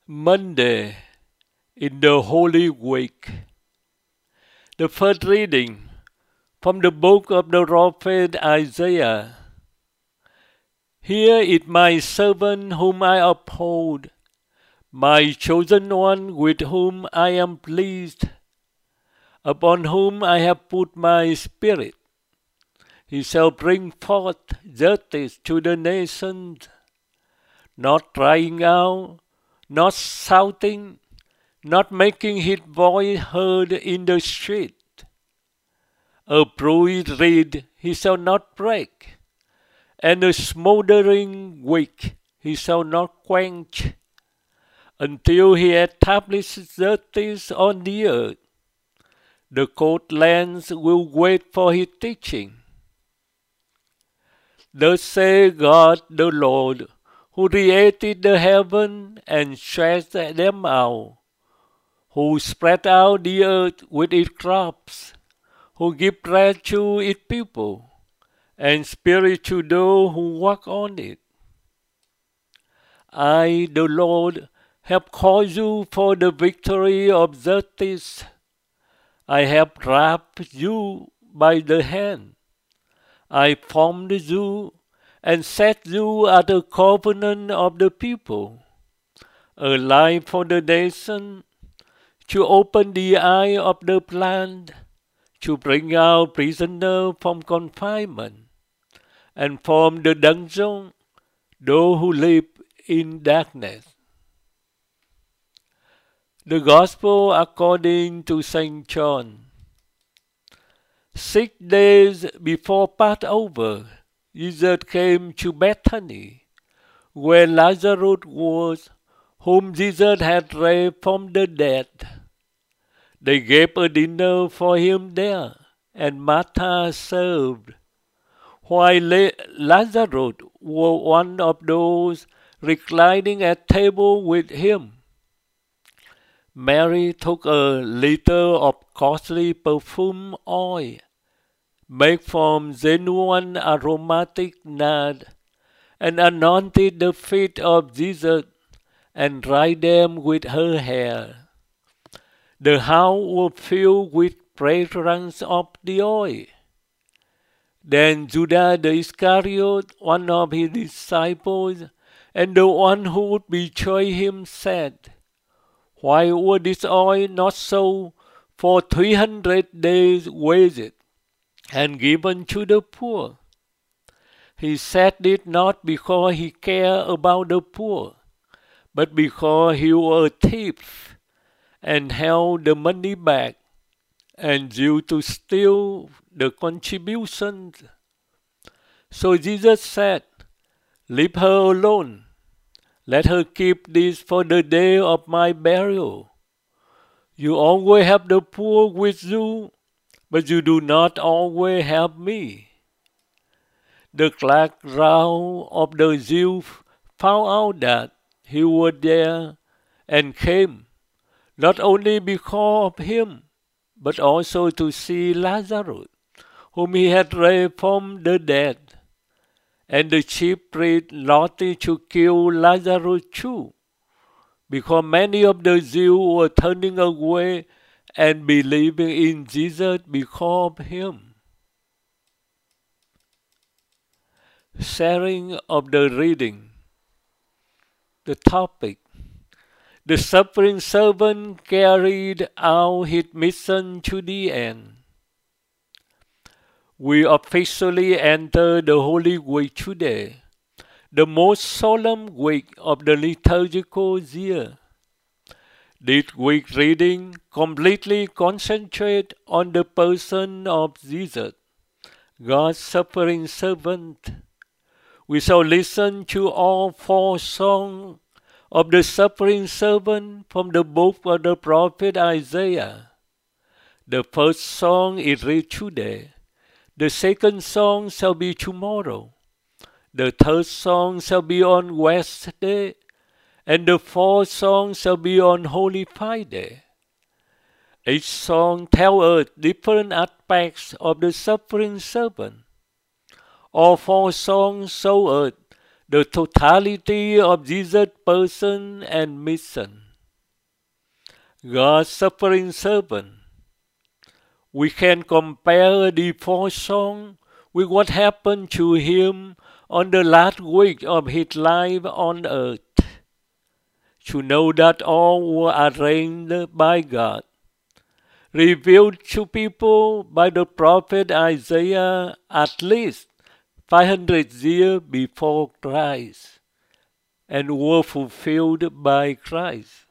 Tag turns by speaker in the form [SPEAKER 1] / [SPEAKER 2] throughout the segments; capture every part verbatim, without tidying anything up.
[SPEAKER 1] Monday in the Holy Week. The first reading from the book of the prophet Isaiah. Here is my servant whom I uphold, my chosen one with whom I am pleased, upon whom I have put my spirit. He shall bring forth justice to the nations, not crying out, not shouting, not making his voice heard in the street. A bruised reed he shall not break, and a smoldering wick he shall not quench, until he establishes justice on the earth. The cold lands will wait for his teaching. Thus says God the Lord, who created the heaven and stretched them out, who spread out the earth with its crops, who give bread to its people, and spirit to those who walk on it. I, the Lord, have called you for the victory of justice. I have grasped you by the hand. I formed you and set you at the covenant of the people, a light for the nation, to open the eye of the blind, to bring out prisoners from confinement, and from the dungeon those who live in darkness. The Gospel according to Saint John. Six days before Passover, Jesus came to Bethany, where Lazarus was, whom Jesus had raised from the dead. They gave a dinner for him there, and Martha served, while Lazarus was one of those reclining at table with him. Mary took a liter of costly perfume oil, made from genuine aromatic nard, and anointed the feet of Jesus and dried them with her hair. The house was filled with fragrance of the oil. Then Judas the Iscariot, one of his disciples, and the one who would betray him, said, "Why was this oil not sold for three hundred days' wages and given to the poor?" He said it not because he cared about the poor, but because he was a thief and held the money back and used to steal the contributions. So Jesus said, "Leave her alone. Let her keep this for the day of my burial. You always have the poor with you, but you do not always have me." The clerk round of the Jews found out that he was there and came, not only because of him, but also to see Lazarus, whom he had raised from the dead. And the chief priests plotted to kill Lazarus too, because many of the Jews were turning away and believing in Jesus because of him. Sharing of the reading. The topic: the suffering servant carried out his mission to the end. We officially enter the Holy Week today, the most solemn week of the liturgical year. This week reading completely concentrates on the person of Jesus, God's suffering servant. We shall listen to all four songs of the suffering servant from the book of the prophet Isaiah. The first song is read today. The second song shall be tomorrow. The third song shall be on Wednesday, and the fourth song shall be on Holy Friday. Each song tells us different aspects of the suffering servant. All four songs show us the totality of Jesus' person and mission. God's suffering servant. We can compare the fourth song with what happened to him on the last week of his life on earth. To know that all were arranged by God, revealed to people by the prophet Isaiah at least five hundred years before Christ, and were fulfilled by Christ.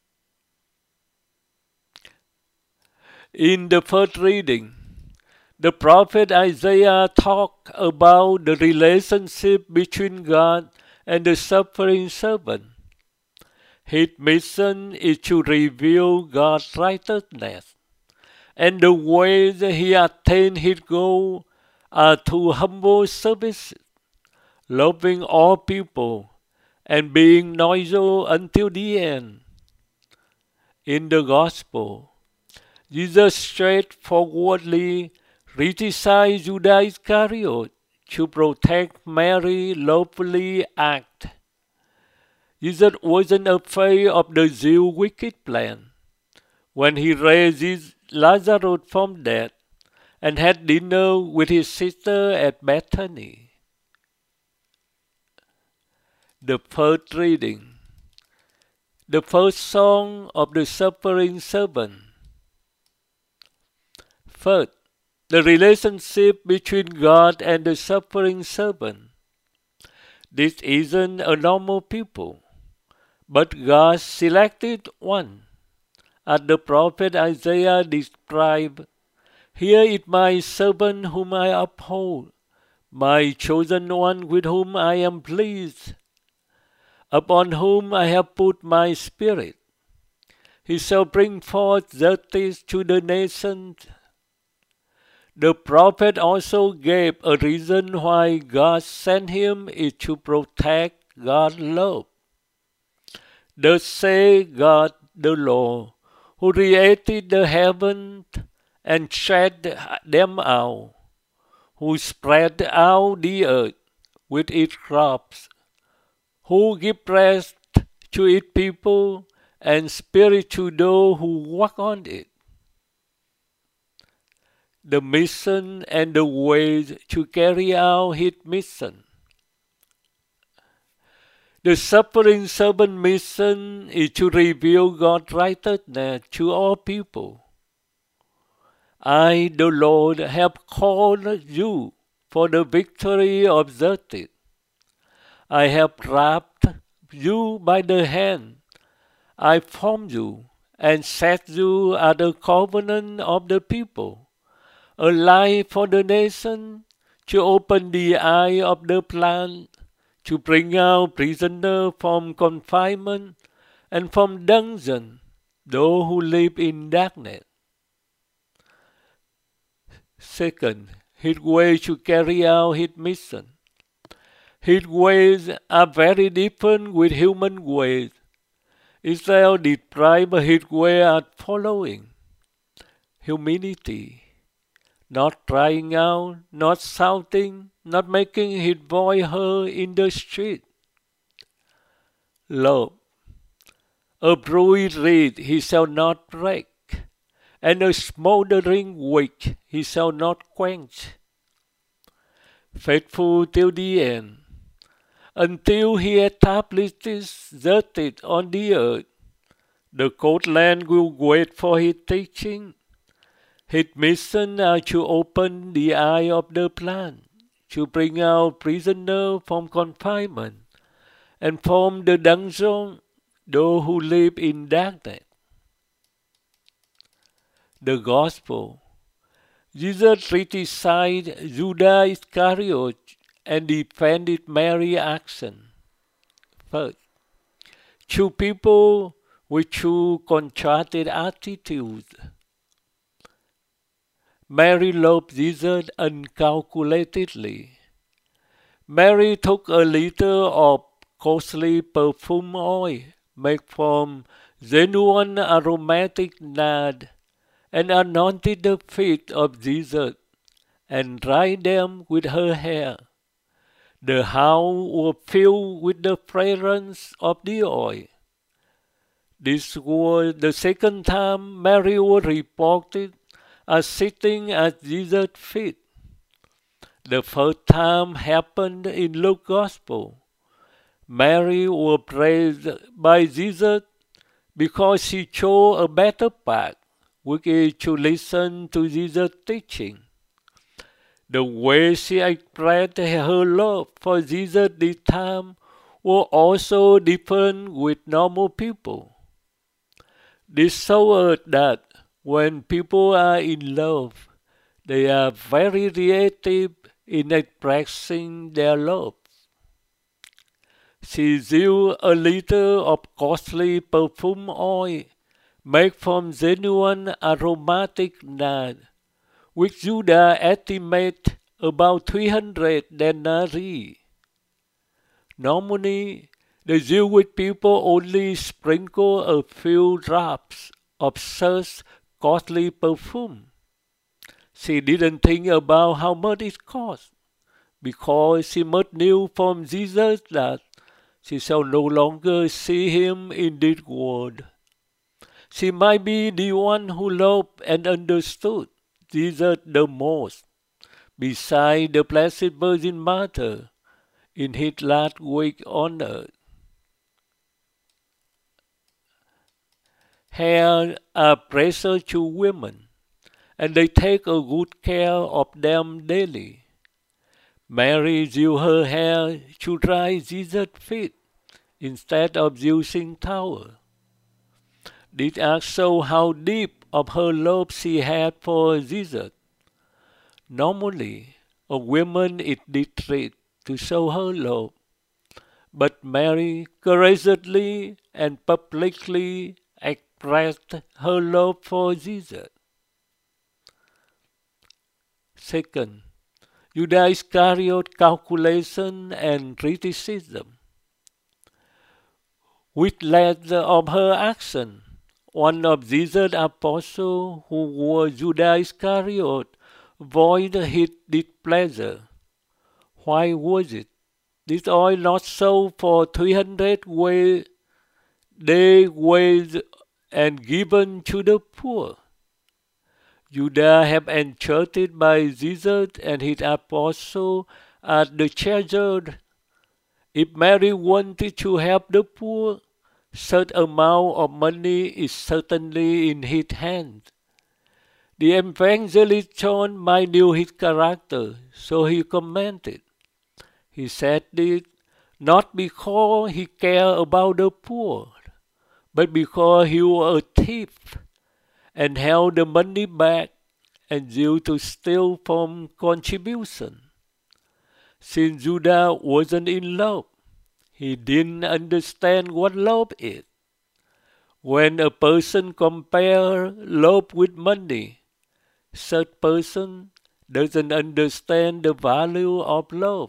[SPEAKER 1] In the first reading, the prophet Isaiah talked about the relationship between God and the suffering servant. His mission is to reveal God's righteousness, and the ways he attained his goal are through humble service, loving all people, and being loyal until the end. In the Gospel, Jesus straightforwardly criticized Judas Iscariot to protect Mary's lovely act. Jesus wasn't afraid of the Jews' wicked plan. When he raised Lazarus from death and had dinner with his sister at Bethany. The first reading. The first song of the suffering servant. First, the relationship between God and the suffering servant. This isn't a normal people, but God selected one. As the prophet Isaiah described, "Here is my servant whom I uphold, my chosen one with whom I am pleased, upon whom I have put my spirit. He shall bring forth justice to the nations." The prophet also gave a reason why God sent him is to protect God's love. Thus say God the Lord, who created the heavens and spread them out, who spread out the earth with its crops, who give rest to its people and spirit to those who walk on it. The mission and the ways to carry out his mission. The suffering servant mission is to reveal God's righteousness to all people. I, the Lord, have called you for the victory of justice. I have grasped you by the hand. I formed you and set you as the covenant of the people, a light for the nation, to open the eye of the blind, to bring out prisoners from confinement and from dungeon, those who live in darkness. Second, his way to carry out his mission. His ways are very different with human ways. Israel described his way as following: humility, not crying out, not shouting, not making his voice heard in the street. Love. A bruised reed he shall not break, and a smoldering wick he shall not quench. Faithful till the end, until he establishes justice on the earth. The cold land will wait for his teaching. His mission are to open the eye of the blind, to bring out prisoners from confinement, and from the dungeon those who live in darkness. The Gospel. Jesus criticized Judas Iscariot and defended Mary's action. First, two people with two contrasted attitudes. Mary loved Jesus uncalculatedly. Mary took a liter of costly perfume oil made from genuine aromatic nard and anointed the feet of Jesus and dried them with her hair. The house was filled with the fragrance of the oil. This was the second time Mary was reported as sitting at Jesus' feet. The first time happened in Luke's Gospel. Mary was praised by Jesus because she chose a better path, which is to listen to Jesus' teaching. The way she expressed her love for Jesus this time was also different with normal people. This shows us that when people are in love, they are very reactive in expressing their love. She used a liter of costly perfume oil made from genuine aromatic nard, which Judah estimated about three hundred denarii. Normally, the Jewish people only sprinkle a few drops of such costly perfume. She didn't think about how much it cost, because she must knew from Jesus that she shall no longer see him in this world. She might be the one who loved and understood Jesus the most, beside the Blessed Virgin Mother, in his last week on earth. Hair are precious to women, and they take a good care of them daily. Mary used her hair to dry Jesus' feet instead of using towel. This act shows how deep of her love she had for Jesus. Normally, a woman is discreet to show her love, but Mary courageously and publicly expressed her love for Jesus. Second, Judas Iscariot's calculation and criticism. With led of her action, one of Jesus' apostles, who was Judas Iscariot, voiced his displeasure. Why was it? This oil not sold for three hundred days' wage and given to the poor? Judas had entrusted by Jesus and his apostle as the treasurer. If Mary wanted to help the poor, such amount of money is certainly in his hands. The evangelist John might knew his character, so he commented. He said this not because he cared about the poor, but because he was a thief and held the money back and used to steal from contribution. Since Judas wasn't in love, he didn't understand what love is. When a person compares love with money, such person doesn't understand the value of love.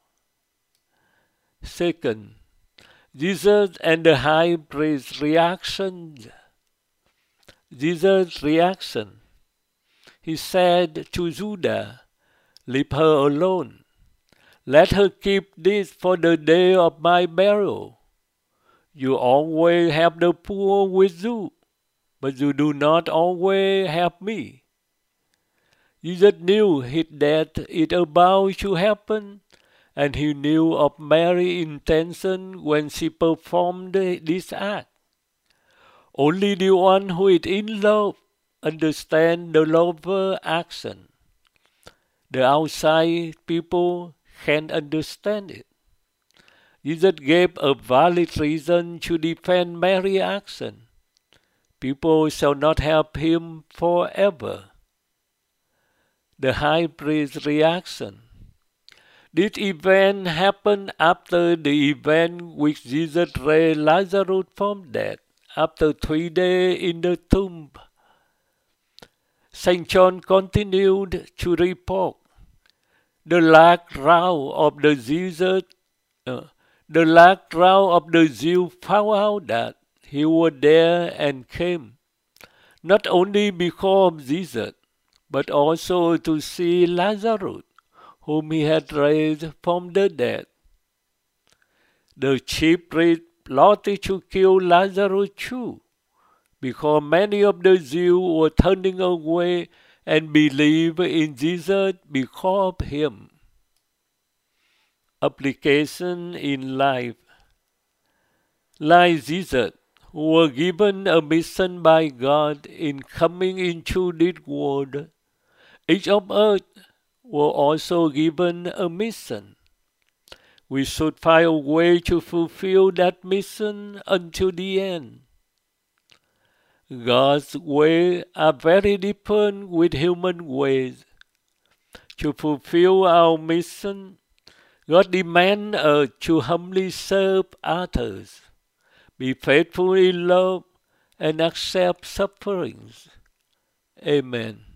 [SPEAKER 1] Second, Jesus and the high priest's reaction. Jesus' reaction. He said to Judas, "Leave her alone. Let her keep this for the day of my burial. You always have the poor with you, but you do not always have me." Jesus knew his death is about to happen, and he knew of Mary's intention when she performed this act. Only the one who is in love understands the lover's action. The outside people can't understand it. Jesus gave a valid reason to defend Mary's action. People shall not help him forever. The high priest's reaction. This event happened after the event which Jesus raised Lazarus from death, after three days in the tomb. Saint John continued to report, the last round of the Jesus, uh, the last round of the Jews found out that he was there and came, not only because of Jesus, but also to see Lazarus, whom he had raised from the dead. The chief priests plotted to kill Lazarus too, because many of the Jews were turning away and believed in Jesus because of him. Application in life. Like Jesus, who were given a mission by God in coming into this world, each of us were also given a mission. We should find a way to fulfill that mission until the end. God's ways are very different with human ways. To fulfill our mission, God demands us to humbly serve others, be faithful in love, and accept sufferings. Amen.